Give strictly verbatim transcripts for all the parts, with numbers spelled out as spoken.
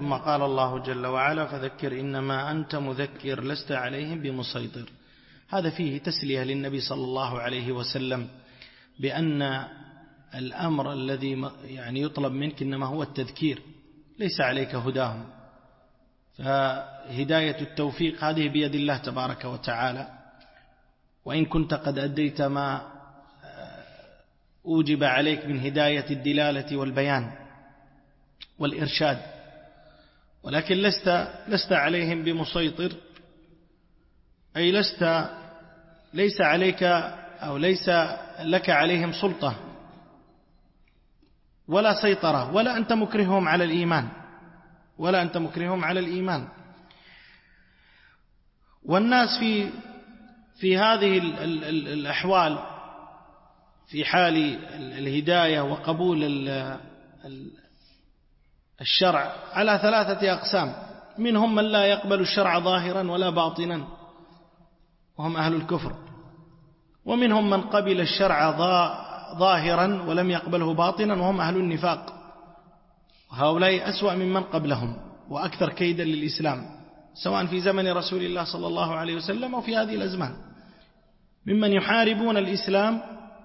ثم قال الله جل وعلا فذكر إنما أنت مذكر لست عليهم بمسيطر. هذا فيه تسلية للنبي صلى الله عليه وسلم بأن الأمر الذي يعني يطلب منك إنما هو التذكير، ليس عليك هداهم، فهداية التوفيق هذه بيد الله تبارك وتعالى، وإن كنت قد أديت ما أوجب عليك من هداية الدلالة والبيان والإرشاد، ولكن لست لست عليهم بمسيطر، أي لست ليس عليك أو ليس لك عليهم سلطة ولا سيطرة، ولا أنت مكرههم على الإيمان ولا أنت مكرههم على الإيمان. والناس في في هذه الأحوال في حال الهداية وقبول الشرع على ثلاثة أقسام: منهم من لا يقبل الشرع ظاهرا ولا باطنا وهم أهل الكفر، ومنهم من قبل الشرع ظاهرا ولم يقبله باطنا وهم أهل النفاق، وهؤلاء أسوأ ممن قبلهم وأكثر كيدا للإسلام، سواء في زمن رسول الله صلى الله عليه وسلم أو في هذه الأزمان، ممن يحاربون الإسلام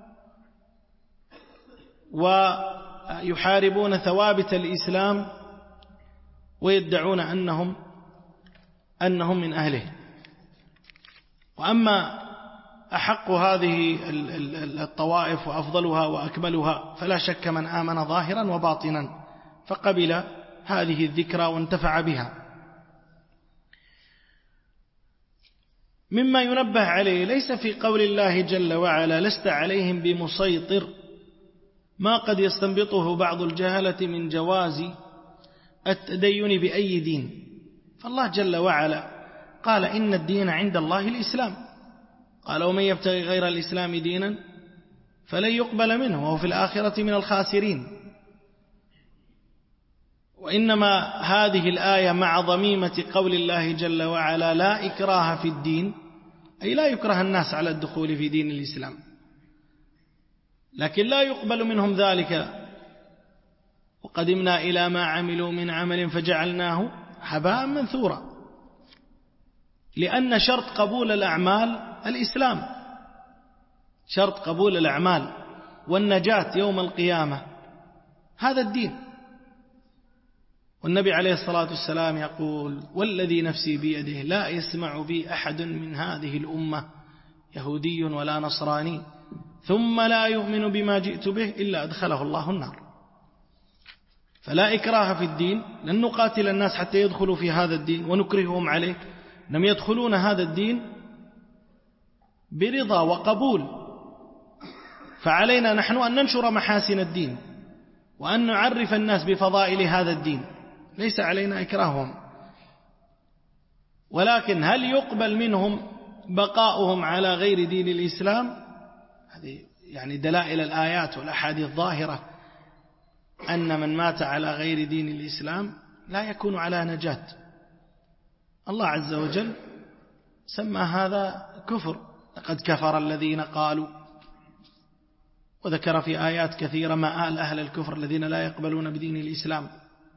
ويحاربون ثوابت الإسلام ويدعون أنهم أنهم من أهله. وأما أحق هذه الطوائف وأفضلها وأكملها فلا شك من آمن ظاهرا وباطنا فقبل هذه الذكرى وانتفع بها. مما ينبه عليه ليس في قول الله جل وعلا لست عليهم بمسيطر ما قد يستنبطه بعض الجهلة من جواز التدين بأي دين، فالله جل وعلا قال إن الدين عند الله الإسلام، قال ومن يبتغي غير الإسلام دينا فلن يقبل منه وهو في الآخرة من الخاسرين. وإنما هذه الآية مع ضميمة قول الله جل وعلا لا إكراه في الدين، أي لا يكره الناس على الدخول في دين الإسلام، لكن لا يقبل منهم ذلك. وقدمنا إلى ما عملوا من عمل فجعلناه هباء منثورا، لأن شرط قبول الأعمال الإسلام، شرط قبول الأعمال والنجاة يوم القيامة هذا الدين. والنبي عليه الصلاة والسلام يقول والذي نفسي بيده لا يسمع بي أحد من هذه الأمة يهودي ولا نصراني ثم لا يؤمن بما جئت به إلا أدخله الله النار. فلا إكراه في الدين، لن نقاتل الناس حتى يدخلوا في هذا الدين ونكرههم عليه، لم يدخلون هذا الدين برضا وقبول. فعلينا نحن أن ننشر محاسن الدين وأن نعرف الناس بفضائل هذا الدين، ليس علينا إكراههم. ولكن هل يقبل منهم بقاؤهم على غير دين الإسلام؟ هذه يعني دلائل الآيات والأحاديث ظاهرة أن من مات على غير دين الإسلام لا يكون على نجاة. الله عز وجل سمى هذا كفر، لقد كفر الذين قالوا، وذكر في آيات كثيرة مآل أهل الكفر الذين لا يقبلون بدين الإسلام.